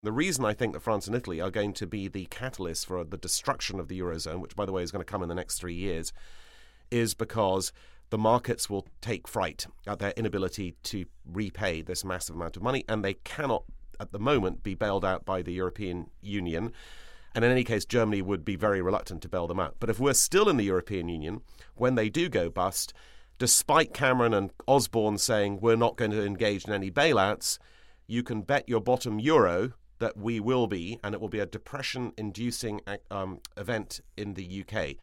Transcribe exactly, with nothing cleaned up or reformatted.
The reason I think that France and Italy are going to be the catalyst for the destruction of the Eurozone, which, by the way, is going to come in the next three years, is because the markets will take fright at their inability to repay this massive amount of money, and they cannot, at the moment, be bailed out by the European Union. And in any case, Germany would be very reluctant to bail them out. But if we're still in the European Union, when they do go bust, despite Cameron and Osborne saying we're not going to engage in any bailouts, you can bet your bottom euro that we will be, and it will be a depression-inducing um, event in the U K.